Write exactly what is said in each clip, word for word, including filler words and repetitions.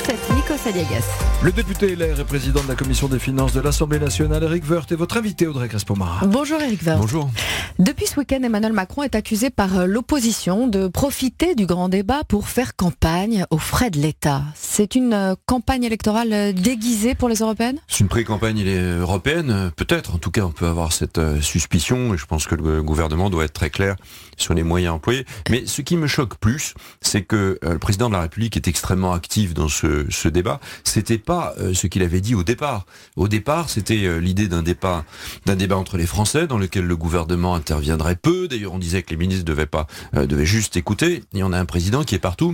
sept, Nikos Aliagas. Le député L R et président de la commission des finances de l'Assemblée nationale, Éric Woerth, est votre invité, Audrey Crespo-Mara. Bonjour Éric Woerth. Bonjour. Depuis ce week-end, Emmanuel Macron est accusé par l'opposition de profiter du grand débat pour faire campagne aux frais de l'État. C'est une campagne électorale déguisée pour les européennes ? C'est une pré-campagne européenne, peut-être. En tout cas, on peut avoir cette suspicion et je pense que le gouvernement doit être très clair sur les moyens employés. Mais ce qui me choque plus, c'est que le président de la République est extrêmement actif dans ce, ce débat. C'était pas ce qu'il avait dit au départ. Au départ, c'était l'idée d'un débat, d'un débat entre les Français dans lequel le gouvernement interviendrait peu. D'ailleurs, on disait que les ministres devaient pas, euh, devaient juste écouter. Et on a un président qui est partout.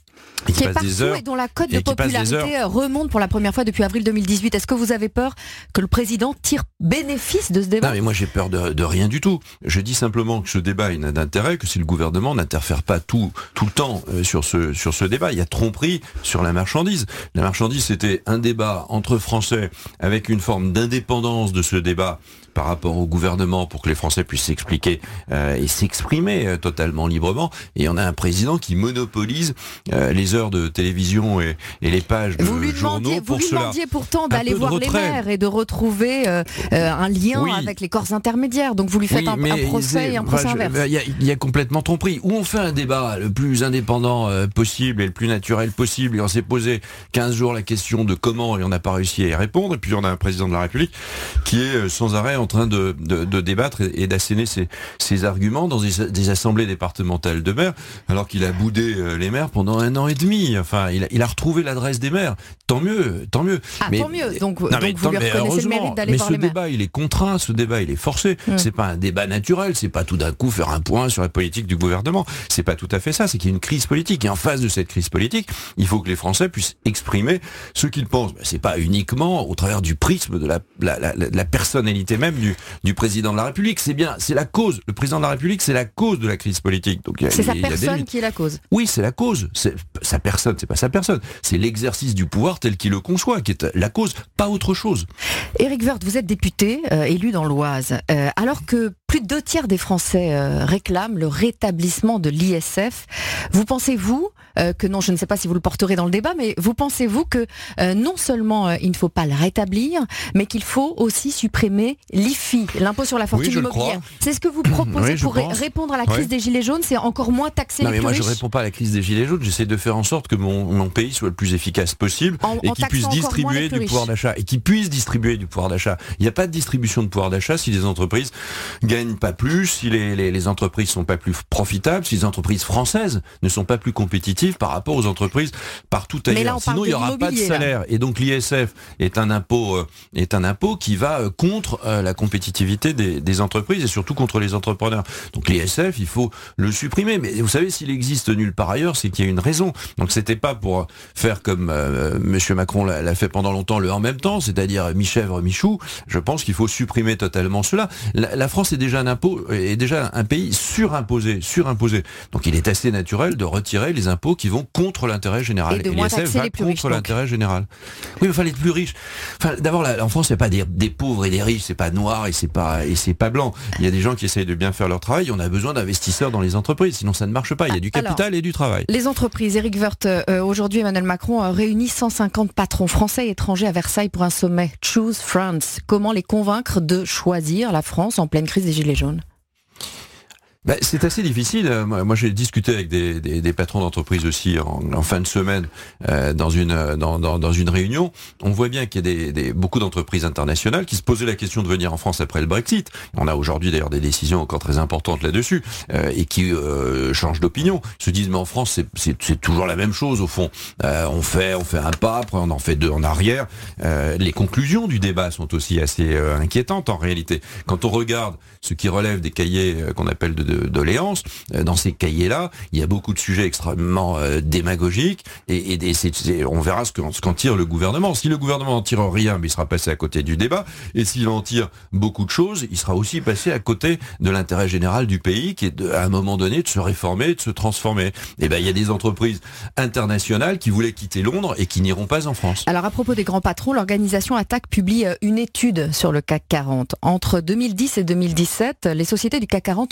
Et qui, qui est partout et dont la cote de popularité remonte pour la première fois depuis avril deux mille dix-huit. Est-ce que vous avez peur que le président tire bénéfice de ce débat ? Non, mais moi j'ai peur de, de rien du tout. Je dis simplement que ce débat il n'a d'intérêt que si le gouvernement n'interfère pas tout, tout le temps euh, sur, ce, sur ce débat. Il y a tromperie sur la marchandise. La marchandise, c'était un débat entre Français avec une forme d'indépendance de ce débat par rapport au gouvernement pour que les Français puissent s'expliquer euh, et s'exprimer euh, totalement librement. Et on a un président qui monopolise euh, les heures de télévision et, et les pages de vous lui journaux demandiez, pour Vous lui cela. demandiez pourtant d'aller voir les maires et de retrouver euh, euh, un lien oui. avec les corps intermédiaires. Donc vous lui faites oui, un, un procès et un procès enfin, inverse. Il y, a, il y a complètement tromperie. Où on fait un débat le plus indépendant euh, possible et le plus naturel possible et on s'est posé quinze jours la question de comment et on n'a pas réussi à y répondre. Et puis on a un président de la République qui est euh, sans arrêt en train de, de, de débattre et, et d'asséner ses, ses arguments dans des, des assemblées départementales de maires, alors qu'il a boudé euh, les maires pendant un an et demi. Enfin, il a, il a retrouvé l'adresse des maires. Tant mieux, tant mieux. Ah, mais, tant mieux. Donc, non, donc mais, vous lui reconnaissez le mérite d'aller voir les maires. Mais ce débat, il est contraint, ce débat, il est forcé. Hum. C'est pas un débat naturel. C'est pas tout d'un coup faire un point sur la politique du gouvernement. C'est pas tout à fait ça. C'est qu'il y a une crise politique. Et en face de cette crise politique, il faut que les Français puissent exprimer ce qu'ils pensent. Ben, c'est pas uniquement au travers du prisme de la, la, la, la personnalité même du, du président de la République. C'est bien, c'est la cause. Le président de la République, c'est la cause de la crise politique. Donc, c'est sa personne qui est la cause. Oui, c'est la cause. C'est sa personne, c'est pas sa personne. C'est l'exercice du pouvoir tel qu'il le conçoit, qui est la cause, pas autre chose. Éric Woerth, vous êtes député, euh, élu dans l'Oise. Euh, alors que plus de deux tiers des Français euh, réclament le rétablissement de l'I S F, vous pensez-vous euh, que, non, je ne sais pas si vous le porterez dans le débat, mais vous pensez-vous que euh, non seulement euh, il ne faut pas le rétablir, mais qu'il faut aussi supprimer l'I F I, l'impôt sur la fortune oui, immobilière. C'est ce que vous proposez oui, pour pense. répondre à la crise oui. des Gilets jaunes, c'est encore moins taxer non, les mais plus moi, riches. Je ne réponds pas à la crise des Gilets jaunes, j'essaie de faire en sorte que mon, mon pays soit le plus efficace possible en, et en qu'il puisse distribuer du pouvoir d'achat. Et qu'il puisse distribuer du pouvoir d'achat. Il n'y a pas de distribution de pouvoir d'achat si les entreprises gagnent pas plus, si les, les, les entreprises sont pas plus profitables, si les entreprises françaises ne sont pas plus compétitives par rapport aux entreprises partout ailleurs. Mais là, on Sinon, il n'y aura pas de salaire. Là. Et donc l'I S F est un impôt, euh, est un impôt qui va euh, contre euh, la compétitivité des, des entreprises et surtout contre les entrepreneurs. Donc l'I S F, il faut le supprimer. Mais vous savez, s'il existe nulle part ailleurs, c'est qu'il y a une raison. Donc c'était pas pour faire comme euh, Monsieur Macron l'a, l'a fait pendant longtemps, le en même temps, c'est-à-dire mi-chèvre, mi-chou. Je pense qu'il faut supprimer totalement cela. La, la France est déjà un impôt, est déjà un pays surimposé, surimposé. Donc il est assez naturel de retirer les impôts qui vont contre l'intérêt général. Et de et moins l'I S F taxer va les plus contre riches, l'intérêt général. Oui, mais enfin les plus riches. Enfin, d'abord, la, en France, il n'y a pas des, des pauvres et des riches. C'est pas noir et c'est pas et c'est pas blanc. Il y a des gens qui essayent de bien faire leur travail. On a besoin d'investisseurs dans les entreprises, sinon ça ne marche pas. Il y a du capital Alors, et du travail. Les entreprises, Éric Woerth, euh, aujourd'hui Emmanuel Macron euh, réunit cent cinquante patrons français et étrangers à Versailles pour un sommet Choose France. Comment les convaincre de choisir la France en pleine crise des Gilets jaunes ? Ben, c'est assez difficile. Moi, moi j'ai discuté avec des, des, des patrons d'entreprise aussi en, en fin de semaine euh, dans une dans, dans, dans une réunion. On voit bien qu'il y a des, des, beaucoup d'entreprises internationales qui se posaient la question de venir en France après le Brexit. On a aujourd'hui d'ailleurs des décisions encore très importantes là-dessus euh, et qui euh, changent d'opinion. Se disent mais en France c'est, c'est, c'est toujours la même chose au fond. Euh, on fait on fait un pas, après on en fait deux en arrière. Euh, les conclusions du débat sont aussi assez euh, inquiétantes en réalité. Quand on regarde ce qui relève des cahiers euh, qu'on appelle de De, doléances. Dans ces cahiers-là, il y a beaucoup de sujets extrêmement euh, démagogiques et, et, et c'est, c'est, on verra ce qu'en, ce qu'en tire le gouvernement. Si le gouvernement n'en tire rien, mais il sera passé à côté du débat. Et s'il en tire beaucoup de choses, il sera aussi passé à côté de l'intérêt général du pays, qui est de, à un moment donné de se réformer, de se transformer. Et ben il y a des entreprises internationales qui voulaient quitter Londres et qui n'iront pas en France. Alors à propos des grands patrons, l'organisation Attaque publie une étude sur le C A C quarante. Entre deux mille dix et deux mille dix-sept, les sociétés du C A C quarante ont réduit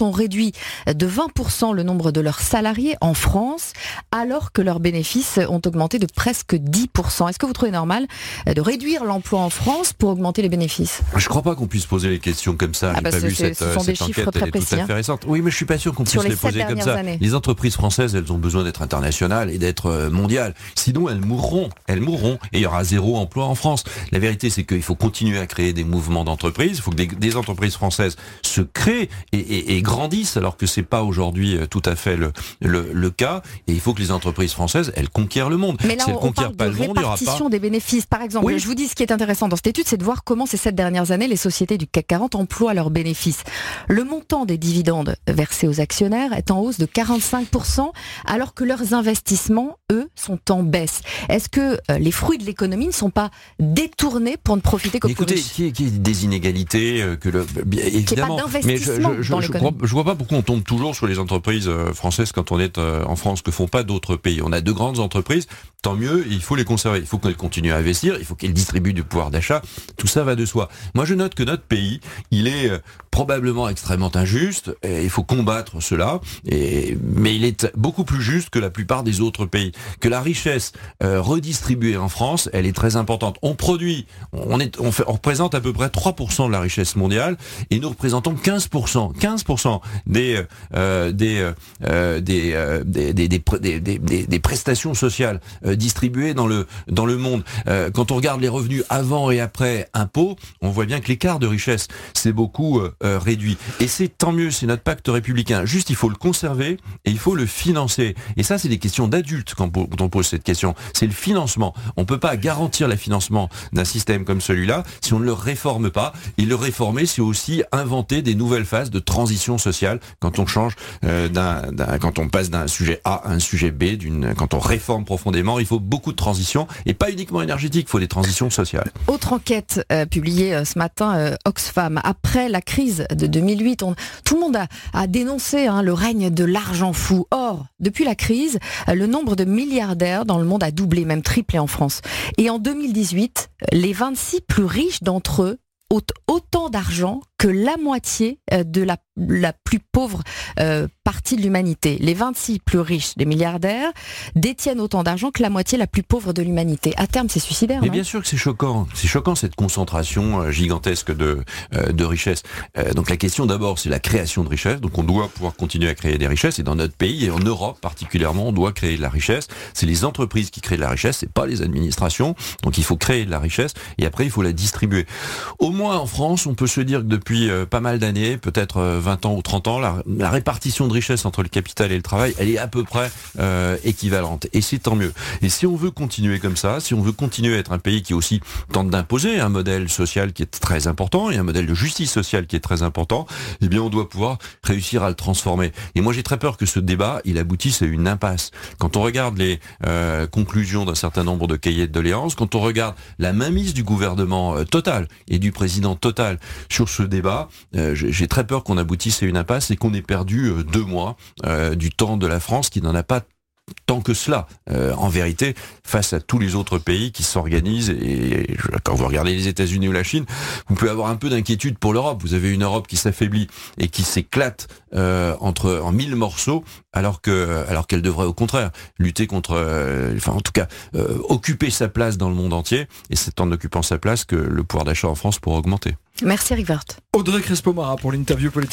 réduit de vingt pour cent le nombre de leurs salariés en France, alors que leurs bénéfices ont augmenté de presque dix pour cent. Est-ce que vous trouvez normal de réduire l'emploi en France pour augmenter les bénéfices ? Je ne crois pas qu'on puisse poser les questions comme ça. Ah J'ai bah pas vu cette, ce sont cette des chiffres enquête, très elle est précis, tout à fait récente. Oui, mais je suis pas sûr qu'on puisse Sur les les poser sept comme dernières ça. années. Les entreprises françaises, elles ont besoin d'être internationales et d'être mondiales. Sinon, elles mourront. Elles mourront. Et il y aura zéro emploi en France. La vérité, c'est qu'il faut continuer à créer des mouvements d'entreprises. Il faut que des, des entreprises françaises se créent et, et, et grandissent, alors que c'est pas aujourd'hui tout à fait le, le, le cas. Et il faut que les entreprises françaises, elles conquièrent le monde. Mais là, si elles on conquièrent parle pas de le monde, il y aura répartition pas... des bénéfices. Par exemple, Oui. je vous dis ce qui est intéressant dans cette étude, c'est de voir comment ces sept dernières années, les sociétés du C A C quarante emploient leurs bénéfices. Le montant des dividendes versés aux actionnaires est en hausse de quarante-cinq pour cent, alors que leurs investissements, eux, sont en baisse. Est-ce que euh, les fruits de l'économie ne sont pas détournés pour ne profiter qu'aux plus Écoutez, riches ? qui est, qui est des inégalités euh, que le bien, évidemment. Qu'il y ait pas Mais je, d'investissement je, je, dans je, l'économie. crois, je vois pas pourquoi on tombe toujours sur les entreprises euh, françaises quand on est euh, en France, que font pas d'autres pays. On a de grandes entreprises, tant mieux, il faut les conserver. Il faut qu'elles continuent à investir, il faut qu'elles distribuent du pouvoir d'achat. Tout ça va de soi. Moi, je note que notre pays, il est euh, probablement extrêmement injuste, et il faut combattre cela, et, mais il est beaucoup plus juste que la plupart des autres pays. Que la richesse euh, redistribuée en France, elle est très importante. On produit, on, est, on, fait, on représente à peu près trois pour cent de la richesse mondiale, et nous représentons quinze pour cent, quinze pour cent des, euh, des, euh, des, euh, des, des, des, des, des, des, des prestations sociales euh, distribuées dans le, dans le monde. Euh, quand on regarde les revenus avant et après impôts, on voit bien que l'écart de richesse s'est beaucoup euh, réduit. Et c'est tant mieux, c'est notre pacte républicain. Juste, il faut le conserver et il faut le financer. Et ça, c'est des questions d'adultes quand on pose cette question. C'est le financement. On peut pas garantir le financement d'un système comme celui-là si on ne le réforme pas. Et le réformer, c'est aussi inventer des nouvelles phases de transition sociale quand on change euh, d'un, d'un, quand on passe d'un sujet A à un sujet B, d'une, quand on réforme profondément, il faut beaucoup de transitions et pas uniquement énergétiques, il faut des transitions sociales. Autre enquête euh, publiée euh, ce matin, euh, Oxfam. Après la crise de deux mille huit, on, tout le monde a, a dénoncé hein, le règne de l'argent fou. Or, depuis la crise, euh, le nombre de milliardaires dans le monde a doublé, même triplé en France. Et en deux mille dix-huit, les vingt-six plus riches d'entre eux ont autant d'argent que la moitié de la, la plus pauvre euh, partie de l'humanité. Les vingt-six plus riches des milliardaires détiennent autant d'argent que la moitié la plus pauvre de l'humanité. À terme, c'est suicidaire, Mais non ? bien sûr que c'est choquant. C'est choquant cette concentration euh, gigantesque de, euh, de richesses. Euh, donc la question d'abord, c'est la création de richesses. Donc on doit pouvoir continuer à créer des richesses. Et dans notre pays, et en Europe particulièrement, on doit créer de la richesse. C'est les entreprises qui créent de la richesse, c'est pas les administrations. Donc il faut créer de la richesse et après il faut la distribuer. Au moins en France, on peut se dire que depuis euh, pas mal d'années, peut-être euh, vingt ans ou trente ans, la, la répartition de richesse entre le capital et le travail, elle est à peu près euh, équivalente. Et c'est tant mieux. Et si on veut continuer comme ça, si on veut continuer à être un pays qui aussi tente d'imposer un modèle social qui est très important et un modèle de justice sociale qui est très important, eh bien on doit pouvoir réussir à le transformer. Et moi j'ai très peur que ce débat, il aboutisse à une impasse. Quand on regarde les euh, conclusions d'un certain nombre de cahiers de doléances, quand on regarde la mainmise du gouvernement euh, Total et du président Total sur ce débat, euh, j'ai très peur qu'on aboutisse à une impasse et qu'on ait perdu euh, deux mois euh, du temps de la France qui n'en a pas tant que cela, euh, en vérité, face à tous les autres pays qui s'organisent. Et, et quand vous regardez les États-Unis ou la Chine, vous pouvez avoir un peu d'inquiétude pour l'Europe. Vous avez une Europe qui s'affaiblit et qui s'éclate euh, entre en mille morceaux, alors que alors qu'elle devrait au contraire lutter contre, euh, enfin en tout cas euh, occuper sa place dans le monde entier. Et c'est en occupant sa place que le pouvoir d'achat en France pourra augmenter. Merci Eric Woerth. Audrey Crespo-Mara pour l'interview politique.